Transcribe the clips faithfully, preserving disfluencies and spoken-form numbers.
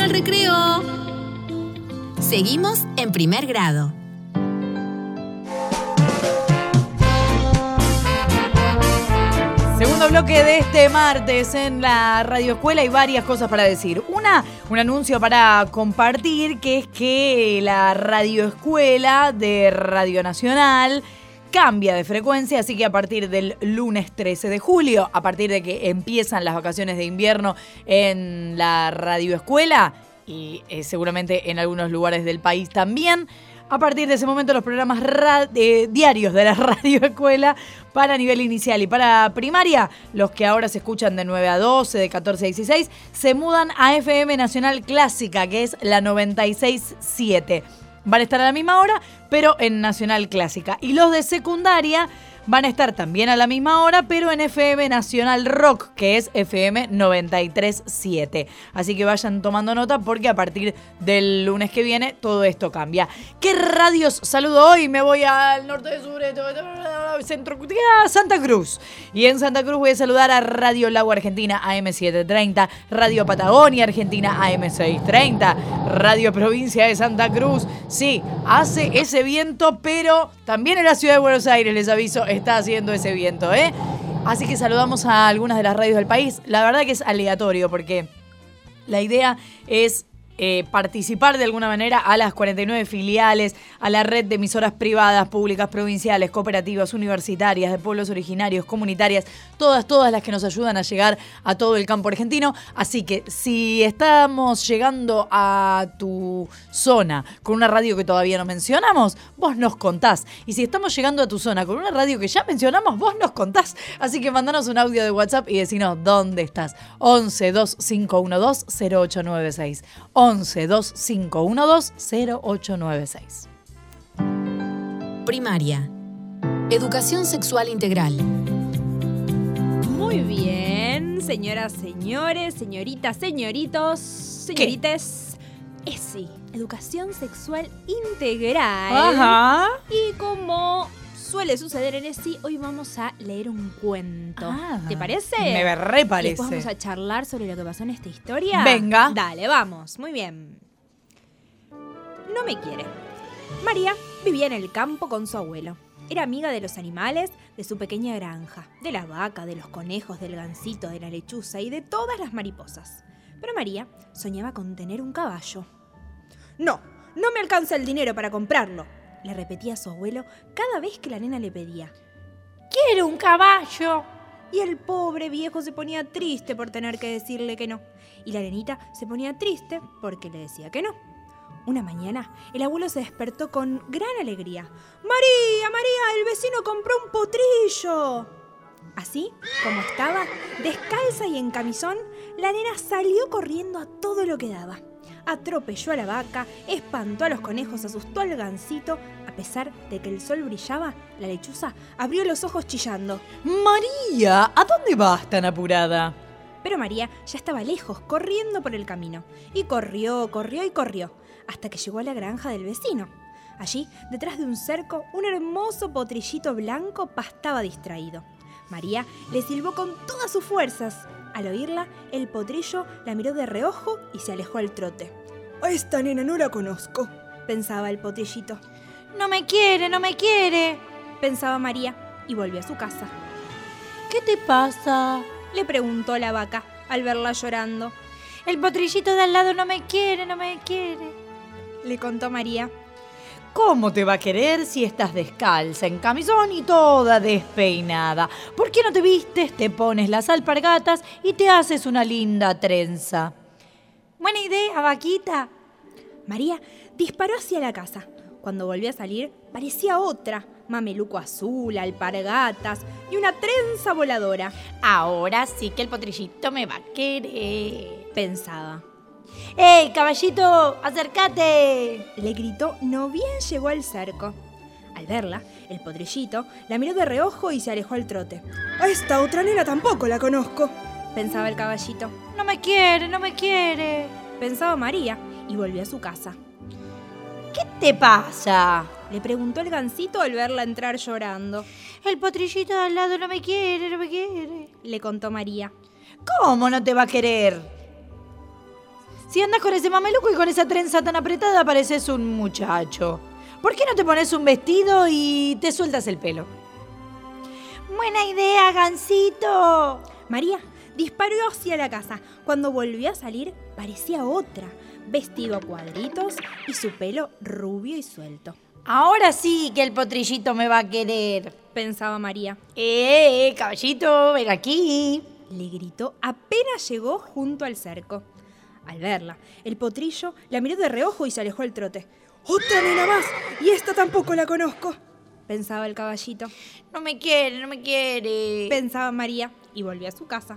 al recreo. Seguimos en primer grado. Segundo bloque de este martes en la Radio Escuela, hay varias cosas para decir. Una, un anuncio para compartir, que es que la Radio Escuela de Radio Nacional cambia de frecuencia, así que a partir del lunes trece de julio, a partir de que empiezan las vacaciones de invierno en la Radio Escuela y eh, seguramente en algunos lugares del país también, a partir de ese momento los programas ra- eh, diarios de la Radio Escuela para nivel inicial y para primaria, los que ahora se escuchan de nueve a doce, de catorce a dieciséis, se mudan a F M Nacional Clásica, que es la noventa y seis punto siete. Van a estar a la misma hora, pero en Nacional Clásica. Y los de secundaria van a estar también a la misma hora, pero en F M Nacional Rock, que es F M noventa y tres punto siete. Así que vayan tomando nota porque a partir del lunes que viene todo esto cambia. ¿Qué radios saludo hoy? Me voy al norte de sur, centro, Santa Cruz. Y en Santa Cruz voy a saludar a Radio Lago Argentina A M setecientos treinta, Radio Patagonia Argentina A M seiscientos treinta, Radio Provincia de Santa Cruz. Sí, hace ese viento, pero también en la ciudad de Buenos Aires, les aviso, está haciendo ese viento, ¿eh? Así que saludamos a algunas de las radios del país. La verdad que es aleatorio porque la idea es eh, participar de alguna manera a las cuarenta y nueve filiales, a la red de emisoras privadas, públicas, provinciales, cooperativas, universitarias, de pueblos originarios, comunitarias, todas, todas las que nos ayudan a llegar a todo el campo argentino. Así que si estamos llegando a tu zona con una radio que todavía no mencionamos, vos nos contás. Y si estamos llegando a tu zona con una radio que ya mencionamos, vos nos contás. Así que mandanos un audio de WhatsApp y decinos dónde estás. once, dos cinco uno dos, cero ocho nueve seis. once, dos cinco uno dos, cero ocho nueve seis. Primaria. Educación sexual integral. Muy bien, señoras, señores, señoritas, señoritos, señorites. ESI, Educación Sexual Integral. Ajá. Y como suele suceder en ESI, hoy vamos a leer un cuento. Ah, ¿Te parece? Me re parece. Y después vamos a charlar sobre lo que pasó en esta historia. Venga. Dale, vamos. Muy bien. No me quiere. María vivía en el campo con su abuelo. Era amiga de los animales, de su pequeña granja, de la vaca, de los conejos, del gansito, de la lechuza y de todas las mariposas. Pero María soñaba con tener un caballo. No, no me alcanza el dinero para comprarlo, le repetía a su abuelo cada vez que la nena le pedía. ¡Quiero un caballo! Y el pobre viejo se ponía triste por tener que decirle que no. Y la nenita se ponía triste porque le decía que no. Una mañana, el abuelo se despertó con gran alegría. ¡María, María, el vecino compró un potrillo! Así, como estaba, descalza y en camisón, la nena salió corriendo a todo lo que daba. Atropelló a la vaca, espantó a los conejos, asustó al gansito. A pesar de que el sol brillaba, la lechuza abrió los ojos chillando. María, ¿a dónde vas tan apurada? Pero María ya estaba lejos, corriendo por el camino. Y corrió, corrió y corrió, hasta que llegó a la granja del vecino. Allí, detrás de un cerco, un hermoso potrillito blanco pastaba distraído. María le silbó con todas sus fuerzas. Al oírla, el potrillo la miró de reojo y se alejó al trote. «A esta nena no la conozco», pensaba el potrillito. «No me quiere, no me quiere», pensaba María y volvió a su casa. «¿Qué te pasa?», le preguntó la vaca al verla llorando. «El potrillito de al lado no me quiere, no me quiere», le contó María. «¿Cómo te va a querer si estás descalza, en camisón y toda despeinada? ¿Por qué no te vistes, te pones las alpargatas y te haces una linda trenza?» «Buena idea, vaquita». María disparó hacia la casa. Cuando volvió a salir, parecía otra. Mameluco azul, alpargatas y una trenza voladora. «Ahora sí que el potrillito me va a querer», pensaba. ¡Ey, caballito, acércate!, le gritó no bien llegó al cerco. Al verla, el potrillito la miró de reojo y se alejó al trote. «A esta otra nena tampoco la conozco», pensaba el caballito. «No me quiere, no me quiere», pensaba María y volvió a su casa. «¿Qué te pasa?», le preguntó el gansito al verla entrar llorando. «El potrillito de al lado no me quiere, no me quiere», le contó María. «¿Cómo no te va a querer?», Si andas con ese mameluco y con esa trenza tan apretada pareces un muchacho. ¿Por qué no te pones un vestido y te sueltas el pelo? Buena idea, Gansito. María disparó hacia la casa. Cuando volvió a salir, parecía otra, vestido a cuadritos y su pelo rubio y suelto. Ahora sí que el potrillito me va a querer, pensaba María. ¡Eh, caballito, ven aquí! Le gritó apenas llegó junto al cerco. Al verla, el potrillo la miró de reojo y se alejó al trote. ¡Otra nena más! Y esta tampoco la conozco, pensaba el caballito. No me quiere, no me quiere, pensaba María y volvió a su casa.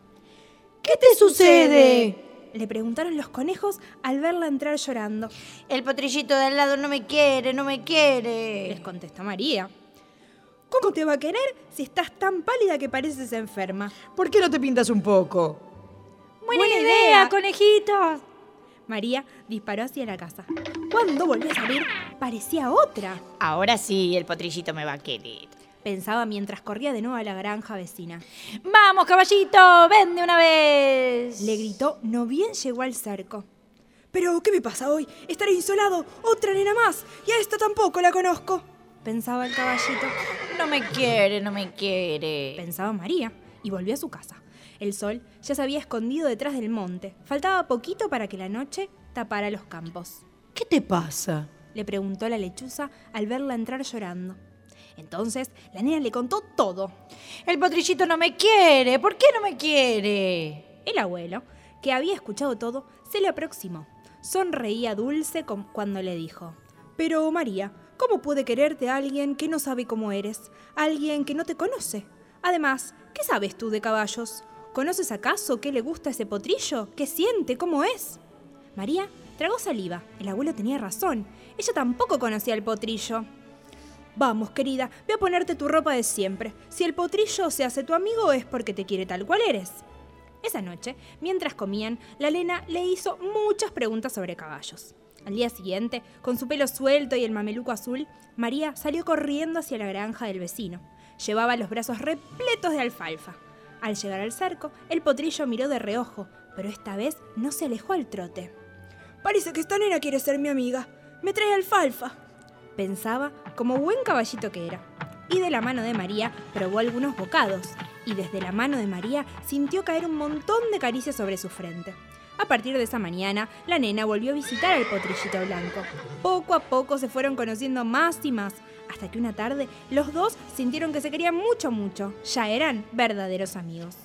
¿Qué te sucede?, le preguntaron los conejos al verla entrar llorando. El potrillito de al lado no me quiere, no me quiere, les contestó María. ¿Cómo te va a querer si estás tan pálida que pareces enferma? ¿Por qué no te pintas un poco? Buena, Buena idea, idea, conejitos. María disparó hacia la casa. Cuando volvió a salir, parecía otra. Ahora sí, el potrillito me va a querer, pensaba mientras corría de nuevo a la granja vecina. ¡Vamos, caballito! ¡Ven de una vez! Le gritó, no bien llegó al cerco. ¿Pero qué me pasa hoy? Estaré insolado. ¡Otra nena más! Y a esta tampoco la conozco, pensaba el caballito. No me quiere, no me quiere, pensaba María, y volvió a su casa. El sol ya se había escondido detrás del monte. Faltaba poquito para que la noche tapara los campos. ¿Qué te pasa?, le preguntó la lechuza al verla entrar llorando. Entonces, la nena le contó todo. El potrillito no me quiere. ¿Por qué no me quiere? El abuelo, que había escuchado todo, se le aproximó. Sonreía dulce cuando le dijo: Pero, María, ¿cómo puede quererte a alguien que no sabe cómo eres? Alguien que no te conoce. Además, ¿qué sabes tú de caballos? ¿Conoces acaso qué le gusta a ese potrillo? ¿Qué siente? ¿Cómo es? María tragó saliva. El abuelo tenía razón. Ella tampoco conocía al potrillo. Vamos, querida, ve a ponerte tu ropa de siempre. Si el potrillo se hace tu amigo es porque te quiere tal cual eres. Esa noche, mientras comían, la nena le hizo muchas preguntas sobre caballos. Al día siguiente, con su pelo suelto y el mameluco azul, María salió corriendo hacia la granja del vecino. Llevaba los brazos repletos de alfalfa. Al llegar al cerco, el potrillo miró de reojo, pero esta vez no se alejó al trote. Parece que esta nena quiere ser mi amiga. Me trae alfalfa, pensaba como buen caballito que era. Y de la mano de María probó algunos bocados. Y desde la mano de María sintió caer un montón de caricias sobre su frente. A partir de esa mañana, la nena volvió a visitar al potrillito blanco. Poco a poco se fueron conociendo más y más, hasta que una tarde los dos sintieron que se querían mucho, mucho. Ya eran verdaderos amigos.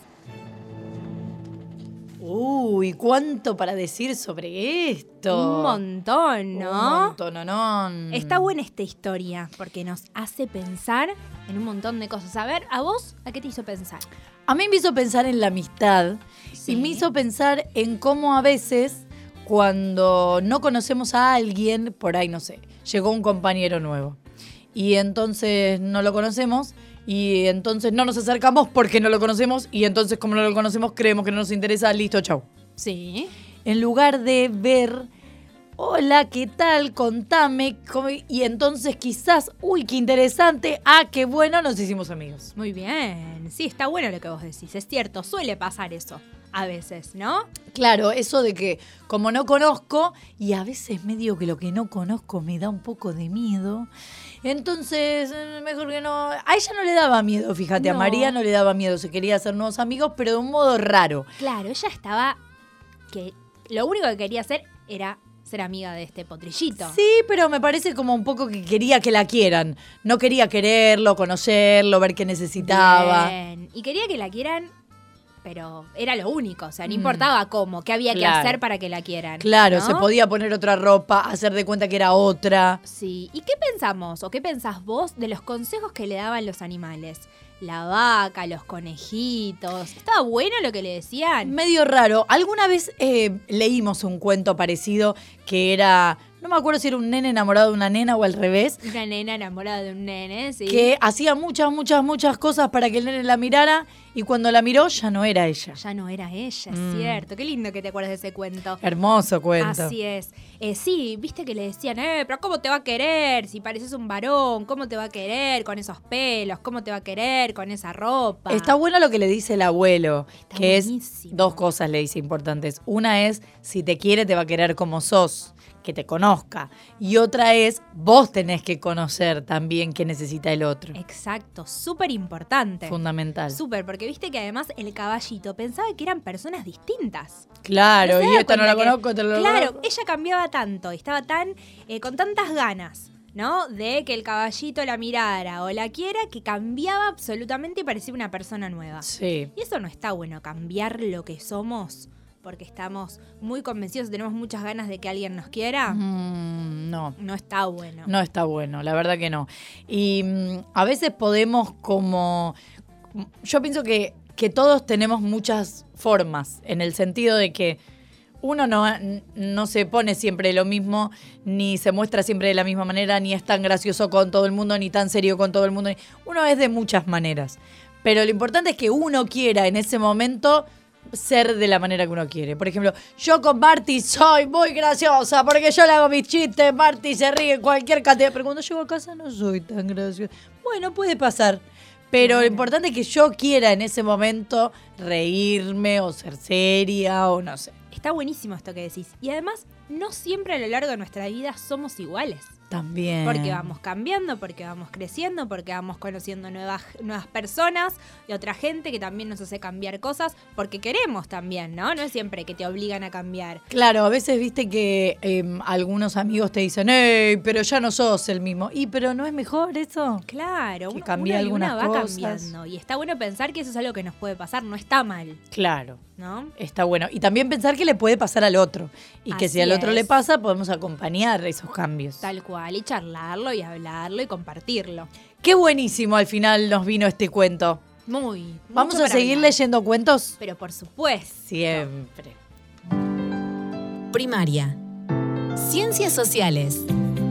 Uy, ¿cuánto para decir sobre esto? Un montón, ¿no? Un montón, no, no. Está buena esta historia porque nos hace pensar en un montón de cosas. A ver, ¿a vos a qué te hizo pensar? A mí me hizo pensar en la amistad. Sí. Y me hizo pensar en cómo a veces, cuando no conocemos a alguien, por ahí, no sé, llegó un compañero nuevo. Y entonces no lo conocemos, y entonces no nos acercamos porque no lo conocemos, y entonces como no lo conocemos creemos que no nos interesa, listo, chau. Sí. En lugar de ver, hola, ¿qué tal? Contame. Y entonces quizás, uy, qué interesante, ah, qué bueno, nos hicimos amigos. Muy bien. Sí, está bueno lo que vos decís, es cierto, suele pasar eso a veces, ¿no? Claro, eso de que como no conozco, y a veces medio que lo que no conozco me da un poco de miedo, entonces mejor que no. A ella no le daba miedo, fíjate, no. A María no le daba miedo, se quería hacer nuevos amigos, pero de un modo raro. Claro, ella estaba, que lo único que quería hacer era ser amiga de este potrillito. Sí, pero me parece como un poco que quería que la quieran. No quería quererlo, conocerlo, ver qué necesitaba. Bien. Y quería que la quieran, pero era lo único. O sea, no mm. importaba cómo, qué había claro. que hacer para que la quieran. Claro, ¿no? Se podía poner otra ropa, hacer de cuenta que era otra. Sí. ¿Y qué pensamos o qué pensás vos de los consejos que le daban los animales? La vaca, los conejitos. ¿Estaba bueno lo que le decían? Medio raro. Alguna vez eh, leímos un cuento parecido que era no me acuerdo si era un nene enamorado de una nena o al revés. Una nena enamorada de un nene, sí. Que hacía muchas, muchas, muchas cosas para que el nene la mirara y cuando la miró ya no era ella. Ya no era ella, es Mm. cierto. Qué lindo que te acuerdas de ese cuento. Hermoso cuento. Así es. Eh, sí, viste que le decían, eh, pero ¿cómo te va a querer si pareces un varón? ¿Cómo te va a querer con esos pelos? ¿Cómo te va a querer con esa ropa? Está bueno lo que le dice el abuelo, Está que buenísimo. es dos cosas le dice importantes. Una es, si te quiere, te va a querer como sos, que te conozca. Y otra es, vos tenés que conocer también qué necesita el otro. Exacto, súper importante. Fundamental. Súper, porque viste que además el caballito pensaba que eran personas distintas. Claro, ¿No se y da esta no la cuenta que- conozco, te lo Claro, conozco. ella cambiaba tanto y estaba tan eh, con tantas ganas, ¿no? De que el caballito la mirara o la quiera, que cambiaba absolutamente y parecía una persona nueva. Sí. Y eso no está bueno, cambiar lo que somos porque estamos muy convencidos y tenemos muchas ganas de que alguien nos quiera. Mm, no. No está bueno. No está bueno, la verdad que no. Y mm, a veces podemos como... Yo pienso que, que todos tenemos muchas formas, en el sentido de que uno no, no se pone siempre lo mismo, ni se muestra siempre de la misma manera, ni es tan gracioso con todo el mundo, ni tan serio con todo el mundo. Uno es de muchas maneras. Pero lo importante es que uno quiera en ese momento ser de la manera que uno quiere. Por ejemplo, yo con Marty soy muy graciosa porque yo le hago mis chistes, Marty se ríe en cualquier cantidad, pero cuando llego a casa no soy tan graciosa. Bueno, puede pasar. Pero lo importante es que yo quiera en ese momento reírme o ser seria o no sé. Está buenísimo esto que decís. Y además, no siempre a lo largo de nuestra vida somos iguales. También. Porque vamos cambiando, porque vamos creciendo, porque vamos conociendo nuevas, nuevas personas y otra gente que también nos hace cambiar cosas, porque queremos también, ¿no? No es siempre que te obligan a cambiar. Claro, a veces viste que eh, algunos amigos te dicen, ¡ey, pero ya no sos el mismo! ¿Y pero no es mejor eso? Claro, Que uno, cambie uno y algunas una va cosas. cambiando. Y está bueno pensar que eso es algo que nos puede pasar, no está mal, Claro. ¿no? Está bueno. Y también pensar que le puede pasar al otro. Y que Así si al otro es. le pasa, podemos acompañar esos cambios. Tal cual, y charlarlo y hablarlo y compartirlo. Qué buenísimo al final nos vino este cuento. Muy. ¿Vamos mucho a para seguir hablar. leyendo cuentos? Pero por supuesto. Siempre. Primaria. Ciencias sociales.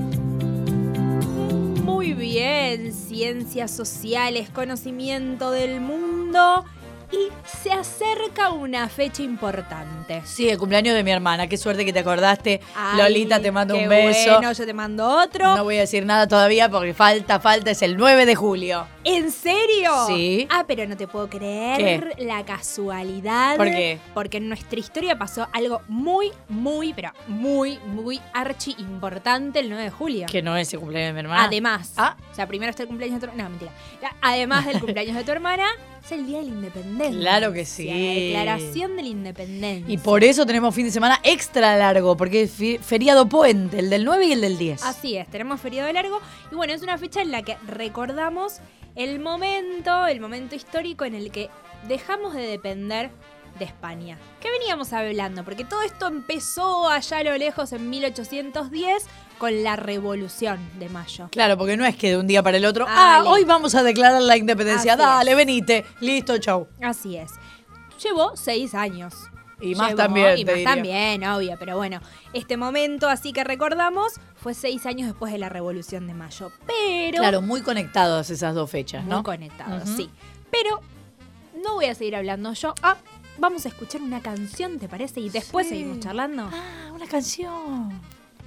Muy bien, ciencias sociales, conocimiento del mundo. Y se acerca una fecha importante. Sí, el cumpleaños de mi hermana. Qué suerte que te acordaste. Ay, Lolita, te mando qué un beso. Bueno, yo te mando otro. No voy a decir nada todavía porque falta, falta. Es el nueve de julio. ¿En serio? Sí. Ah, pero no te puedo creer la casualidad. ¿Por qué? Porque en nuestra historia pasó algo muy, muy, pero muy, muy archi importante el nueve de julio. Que no es el cumpleaños de mi hermana. Además, Ah. o sea, primero está el cumpleaños de tu hermana. No, mentira. Además del cumpleaños de tu hermana, es el Día de la Independencia. Claro que sí. La Declaración de la Independencia. Y por eso tenemos fin de semana extra largo, porque es fi- feriado puente, el del nueve y el del diez. Así es, tenemos feriado largo. Y bueno, es una fecha en la que recordamos el momento, el momento histórico en el que dejamos de depender de España. ¿Qué veníamos hablando? Porque todo esto empezó allá a lo lejos en mil ochocientos diez con la Revolución de Mayo. Claro, porque no es que de un día para el otro, ah, Dale. hoy vamos a declarar la independencia, Así dale, es. venite, listo, chau. Así es. Llevó seis años. Y más Llevó, también, Y te más diría. también, obvio. Pero bueno, este momento así que recordamos fue seis años después de la Revolución de Mayo. Pero... Claro, muy conectados esas dos fechas, Muy ¿no? conectados, Ujú. sí. Pero no voy a seguir hablando yo. Ah, vamos a escuchar una canción, ¿te parece? Y después Sí. seguimos charlando. Ah, una canción.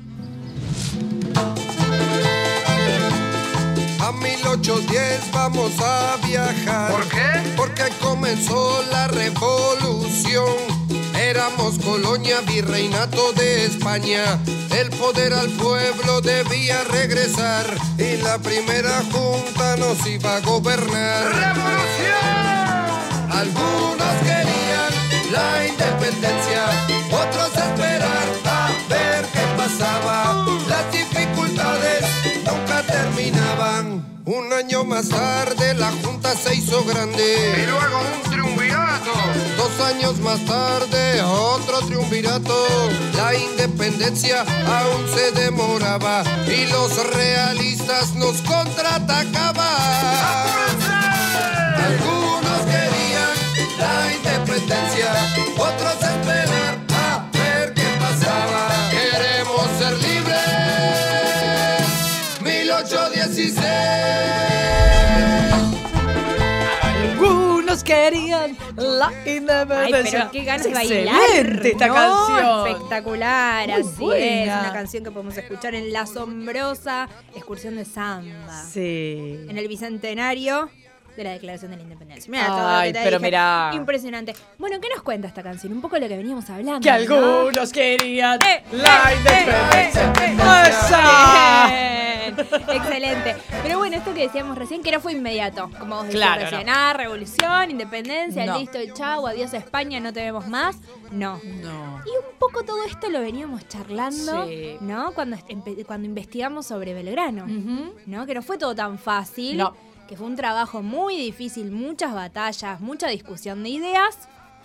A mil ochocientos diez vamos a viajar. ¿Por qué? Porque comenzó la revolución. Éramos colonia, virreinato de España. El poder al pueblo debía regresar. Y la primera junta nos iba a gobernar. ¡Revolución! Algunos querían la independencia, otros esperar a ver qué pasaba. Las dificultades nunca terminaban. Un año más tarde la junta se hizo Y grande. luego un triunvirato. Dos años más tarde otro triunvirato. La independencia aún se demoraba y los realistas nos contraatacaban. Algunos querían la independencia, otros esperar a ver qué pasaba. Queremos ser libres. la independencia. Ay, pero qué ganas de bailar. Excelente esta ¿no? canción. Espectacular, Muy así buena. es. Una canción que podemos escuchar en la asombrosa excursión de samba. Sí. En el bicentenario de la Declaración de la Independencia. Mirá todo lo Ay, que te pero dije. mirá. Impresionante. Bueno, ¿qué nos cuenta esta canción? Un poco lo que veníamos hablando. Que ¿no? algunos querían Eh, la eh, independencia. eh, eh, ¡Esa! Bien. Excelente. Pero bueno, esto que decíamos recién, que no fue inmediato. Como vos decías Claro, recién. no. Ah, revolución, independencia, No. listo, chau, adiós a España, no te vemos más. No. No. Y un poco todo esto lo veníamos charlando, Sí. ¿no? Cuando, empe- cuando investigamos sobre Belgrano, Ujú. ¿no? Que no fue todo tan fácil. No. Que fue un trabajo muy difícil, muchas batallas, mucha discusión de ideas.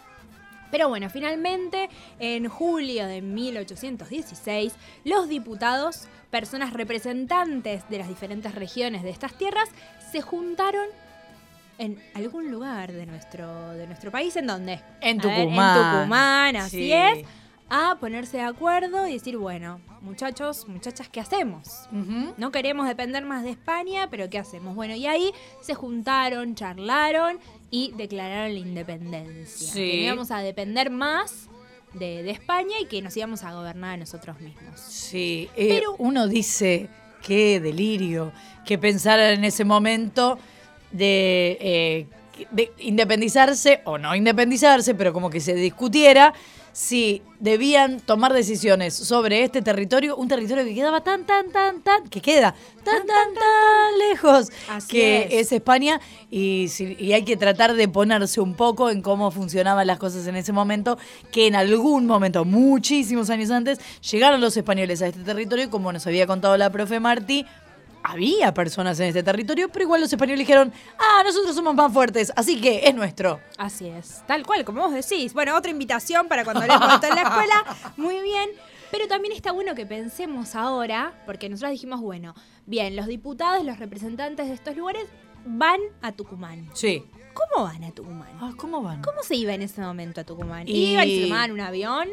Pero bueno, finalmente, en julio de mil ochocientos dieciséis, los diputados, personas representantes de las diferentes regiones de estas tierras, se juntaron en algún lugar de nuestro, de nuestro país. ¿En dónde? En A ver, Tucumán. en Tucumán, así Sí. es. A ponerse de acuerdo y decir, bueno, muchachos, muchachas, ¿qué hacemos? Ujú. No queremos depender más de España, pero ¿qué hacemos? Bueno, y ahí se juntaron, charlaron y declararon la independencia. Sí. Que no íbamos a depender más de, de España y que nos íbamos a gobernar a nosotros mismos. Sí, eh, Pero- uno dice, qué delirio, que pensar en ese momento de, eh, de independizarse o no independizarse, pero como que se discutiera si debían tomar decisiones sobre este territorio, un territorio que quedaba tan, tan, tan, tan, que queda tan, tan, tan lejos, Así que es. es España, y, si- y hay que tratar de ponerse un poco en cómo funcionaban las cosas en ese momento, que en algún momento, muchísimos años antes, llegaron los españoles a este territorio, y como nos había contado la profe Martí, había personas en este territorio, pero igual los españoles dijeron, ah, nosotros somos más fuertes, así que es nuestro. Así es, tal cual, como vos decís. Bueno, otra invitación para cuando leemos esto en la escuela. Muy bien. Pero también está bueno que pensemos ahora, porque nosotros dijimos, bueno, bien, los diputados, los representantes de estos lugares van a Tucumán. Sí. ¿Cómo van a Tucumán? Ah, ¿cómo van? ¿Cómo se iba en ese momento a Tucumán? Y- ¿Iban y se tomaban un avión?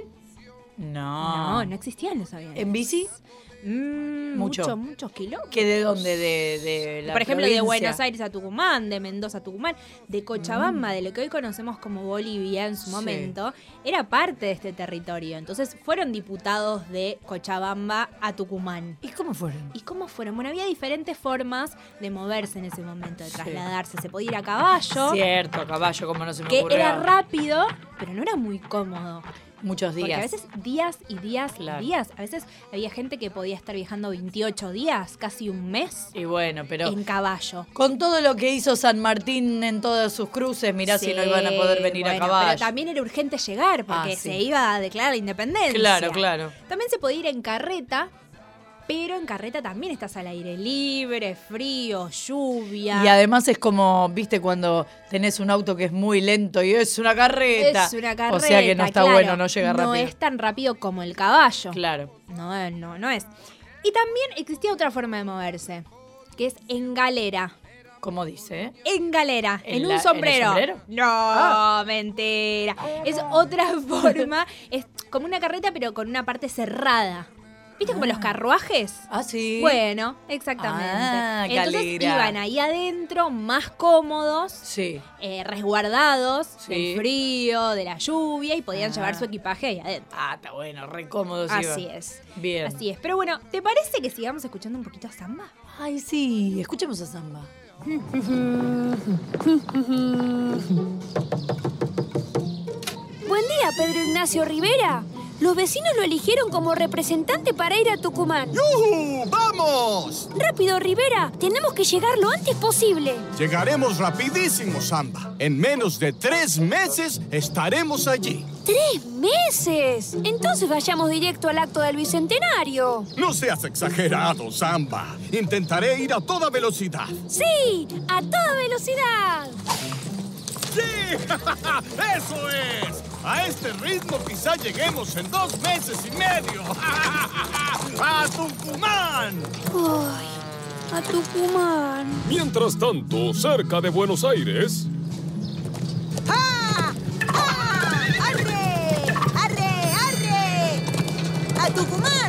No. No, no existían los aviones. ¿En bici? Mm, Mucho. mucho, muchos kilómetros. ¿Que de dónde? De, de la Por ejemplo, provincia. de Buenos Aires a Tucumán, de Mendoza a Tucumán, de Cochabamba, de lo que hoy conocemos como Bolivia en su Sí. momento, era parte de este territorio. Entonces fueron diputados de Cochabamba a Tucumán. ¿Y cómo fueron? ¿Y cómo fueron? Bueno, había diferentes formas de moverse en ese momento, de Sí. trasladarse. Se podía ir a caballo, Cierto, a caballo, como no se me que ocurrió. era rápido, pero no era muy cómodo. Muchos días. Porque a veces días y días Claro. y días. A veces había gente que podía estar viajando veintiocho días, casi un mes, Y bueno, pero en caballo. con todo lo que hizo San Martín en todas sus cruces, mirá si Sí, no iban a poder venir bueno, a caballo. Pero también era urgente llegar porque Ah, sí. se iba a declarar la independencia. Claro, claro. También se podía ir en carreta, pero en carreta también estás al aire libre, frío, lluvia. Y además es como, viste, cuando tenés un auto que es muy lento y es una carreta. es una carreta. O sea que no está claro, bueno, no llega No rápido. es tan rápido como el caballo. Claro. No, no, no es. Y también existía otra forma de moverse, que es en galera. Como dice, ¿eh? En galera, ¿En en, la- un en el sombrero. sombrero? No, Ah. mentira. Es otra forma, es como una carreta pero con una parte cerrada. ¿Viste como los carruajes? Ah, sí. Bueno, exactamente. Ah, Entonces galera. iban ahí adentro más cómodos, Sí. eh, resguardados Sí. del frío, de la lluvia y podían Ah. llevar su equipaje ahí adentro. Ah, está bueno, re cómodo. sí Así va. es. Bien. Así es. Pero bueno, ¿te parece que sigamos escuchando un poquito a samba? Ay, sí. Escuchemos a Samba. Buen día, Pedro Ignacio Rivera. Los vecinos lo eligieron como representante para ir a Tucumán. ¡Yujú! ¡Vamos! Rápido, Rivera. Tenemos que llegar lo antes posible. Llegaremos rapidísimo, Samba. En menos de tres meses estaremos allí. ¡Tres meses! Entonces vayamos directo al acto del Bicentenario. No seas exagerado, Samba. Intentaré ir a toda velocidad. ¡Sí! ¡A toda velocidad! ¡Sí! ¡Eso es! A este ritmo quizá lleguemos en dos meses y medio. ¡A Tucumán! ¡Ay! A Tucumán. Mientras tanto, cerca de Buenos Aires... ¡Arre! ¡Arre! ¡Arre! ¡A Tucumán!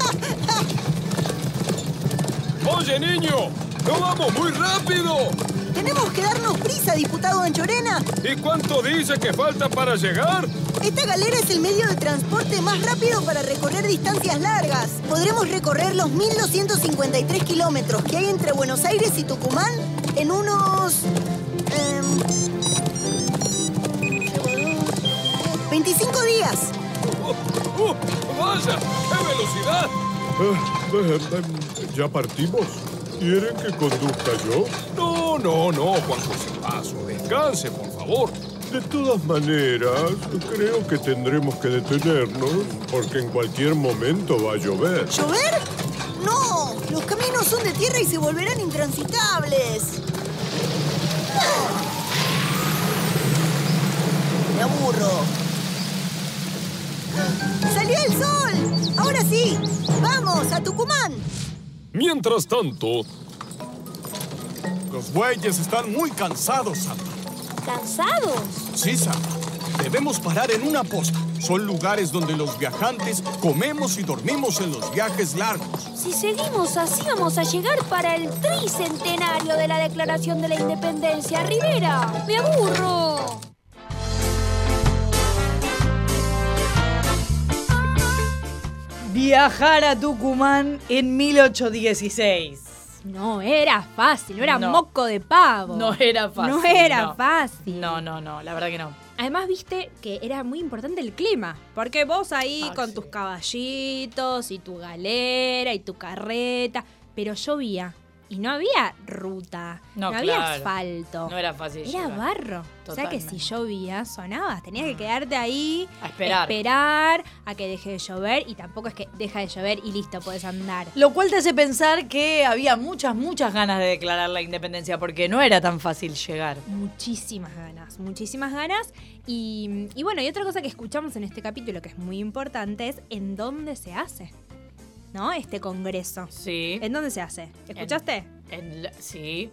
¡Oye, niño! ¡No vamos muy rápido! Tenemos que darnos prisa, diputado Anchorena. ¿Y cuánto dice que falta para llegar? Esta galera es el medio de transporte más rápido para recorrer distancias largas. Podremos recorrer los mil doscientos cincuenta y tres kilómetros que hay entre Buenos Aires y Tucumán en unos... Eh, veinticinco días. ¡Uh, uh, vaya! ¡Qué velocidad! Uh, ¿Ya partimos? ¿Quieren que conduzca yo? No, no, no, Juan José Paso. Descanse, por favor. De todas maneras, creo que tendremos que detenernos porque en cualquier momento va a llover. ¿Llover? No, los caminos son de tierra y se volverán intransitables. Me aburro. ¡Salió el sol! ¡Ahora sí! ¡Vamos, a Tucumán! Mientras tanto... Los bueyes están muy cansados, Santa. ¿Cansados? Sí, Santa. Debemos parar en una posta. Son lugares donde los viajantes comemos y dormimos en los viajes largos. Si seguimos así, vamos a llegar para el tricentenario de la Declaración de la Independencia. ¡Rivera! ¡Me aburro! Viajar a Tucumán en mil ochocientos dieciséis. No era fácil, no era No. moco de pavo. No era fácil. No era no. fácil. No, no, no, la verdad que no. Además, viste que era muy importante el clima. Porque vos ahí Ah, con sí. tus caballitos y tu galera y tu carreta. Pero llovía y no había ruta. No, No, había claro. asfalto. No era fácil Era llegar. barro. O sea que Totalmente. si llovía, sonabas. Tenías que quedarte ahí. A esperar. Esperar a que deje de llover. Y tampoco es que deja de llover y listo, podés andar. Lo cual te hace pensar que había muchas, muchas ganas de declarar la independencia porque no era tan fácil llegar. Muchísimas ganas, muchísimas ganas. Y, y bueno, y otra cosa que escuchamos en este capítulo que es muy importante es en dónde se hace, ¿no? Este congreso. Sí. ¿En dónde se hace? ¿Escuchaste? En la- sí.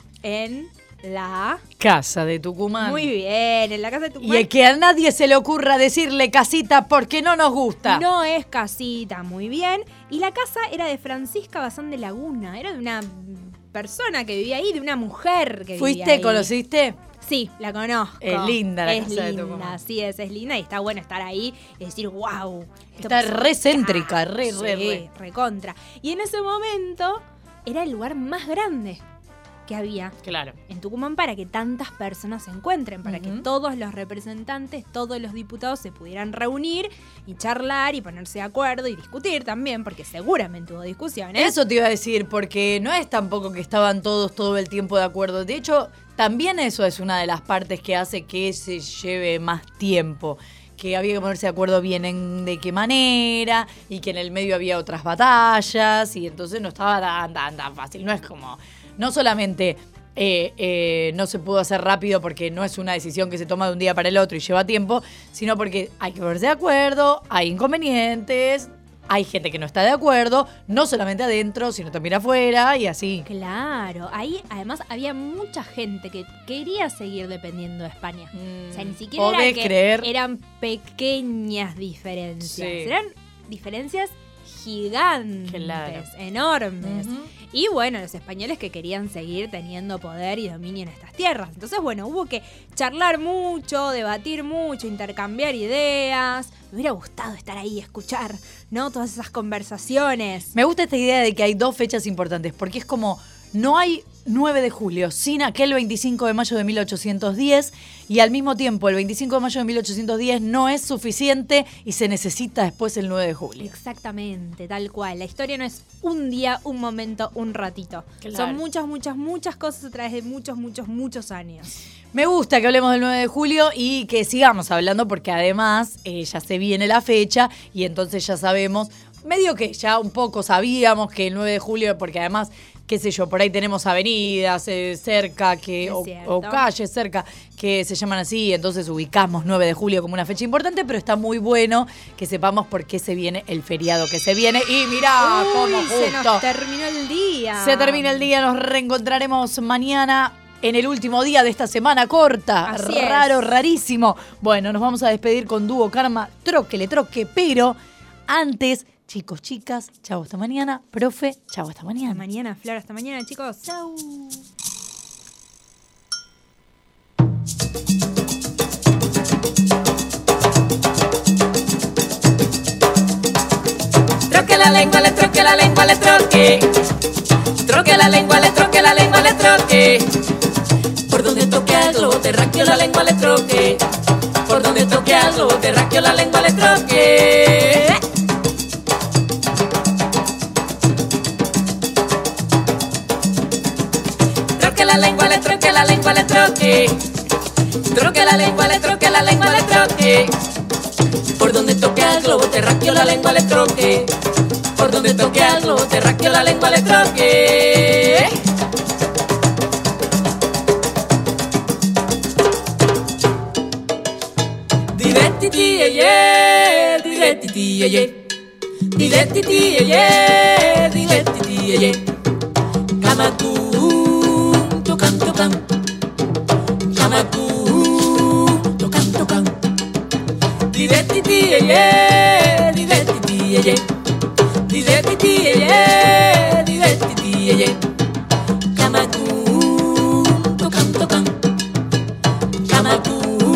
En la... Casa de Tucumán. Muy bien, en la casa de Y Tucumán. es que a nadie se le ocurra decirle casita porque no nos gusta. No es casita, muy bien. Y la casa era de Francisca Bazán de Laguna. Era de una persona que vivía ahí, de una mujer que vivía ¿Fuiste? ahí. ¿Conociste? Sí, la conozco. Es linda la es casa de linda, Tucumán. sí, es, es linda y está bueno estar ahí y decir, wow. Está re céntrica, re, re, re. recontra. Y en ese momento era el lugar más grande que había Claro. en Tucumán para que tantas personas se encuentren, para que Ujú. todos los representantes, todos los diputados se pudieran reunir y charlar y ponerse de acuerdo y discutir también, porque seguramente hubo discusiones. Eso te iba a decir, porque no es tampoco que estaban todos todo el tiempo de acuerdo. De hecho, también eso es una de las partes que hace que se lleve más tiempo. Que había que ponerse de acuerdo bien en de qué manera y que en el medio había otras batallas y entonces no estaba tan, tan, tan fácil. No es como, no solamente eh, eh, no se pudo hacer rápido porque no es una decisión que se toma de un día para el otro y lleva tiempo, sino porque hay que ponerse de acuerdo, hay inconvenientes, hay gente que no está de acuerdo, no solamente adentro, sino también afuera y así. Claro, ahí además había mucha gente que quería seguir dependiendo de España. O sea, ni siquiera era ¿Podés que creer? eran pequeñas diferencias, Sí. eran diferencias gigantes, Claro. enormes. Ujú. Y bueno, los españoles que querían seguir teniendo poder y dominio en estas tierras. Entonces, bueno, hubo que charlar mucho, debatir mucho, intercambiar ideas. Me hubiera gustado estar ahí y escuchar, ¿no? Todas esas conversaciones. Me gusta esta idea de que hay dos fechas importantes, porque es como, no hay nueve de julio sin aquel veinticinco de mayo de mil ochocientos diez y al mismo tiempo el veinticinco de mayo de mil ochocientos diez no es suficiente y se necesita después el nueve de julio. Exactamente, tal cual. La historia no es un día, un momento, un ratito. Claro. Son muchas, muchas, muchas cosas a través de muchos, muchos, muchos años. Me gusta que hablemos del nueve de julio y que sigamos hablando porque además eh, ya se viene la fecha y entonces ya sabemos, medio que ya un poco sabíamos que el nueve de julio, porque además, qué sé yo, por ahí tenemos avenidas eh, cerca que Es o, cierto. o calles cerca que se llaman así, entonces ubicamos nueve de julio como una fecha importante, pero está muy bueno que sepamos por qué se viene el feriado que se viene. Y mirá, Uy, cómo se justo nos terminó el día. se termina el día, nos reencontraremos mañana en el último día de esta semana corta. Así es. Raro, rarísimo. Bueno, nos vamos a despedir con Dúo Karma, troquele troque, pero antes, chicos, chicas, chau hasta mañana. Profe, chau hasta mañana. Hasta mañana, Flor. Hasta mañana, chicos. Chau. Troque la lengua, le troque la lengua, le troque. Troque la lengua, le troque la lengua, le troque. Por donde toque al globo terráqueo la lengua le troque. Por donde toque al globo terráqueo la lengua le troque. Troque la lengua, le troque la lengua, le troque. Troque la lengua, le troque la lengua, le troque. Por donde toque al globo terráqueo la lengua le troque. Por donde toque al globo terráqueo la lengua le troque. Direttiti ye ye, direttiti ye ye, direttiti ye ye, direttiti ye ye. Kamaku, tokan tokan, kamaku, tokan tokan. Direttiti ye ye, direttiti ye ye, direttiti ye ye, direttiti ye ye. Kamaku, tokan tokan, kamaku.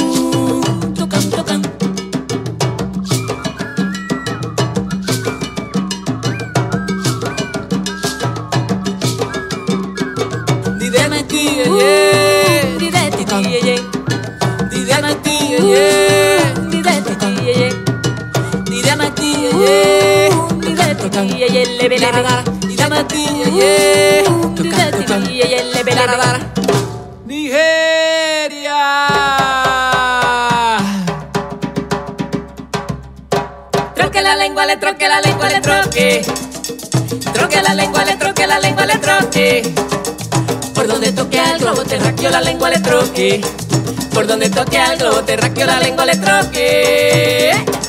Nigeria. Troque la lengua, le troque la lengua, le troque. Troque la lengua, le troque la lengua, le troque. Por donde toque al globo terráqueo la lengua le troque. Por donde toque al globo terráqueo la lengua le troque.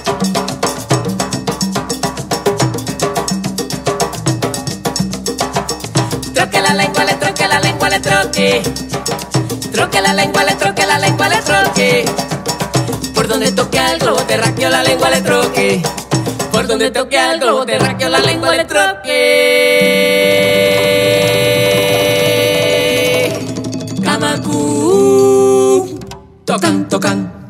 Troque la lengua, le troque la lengua, le troque. Troque la lengua, le troque la lengua, le troque. Por donde toque al globo terráqueo la lengua le troque. Por donde toque al globo terráqueo la lengua le troque. Kamaku, tocan, tocan.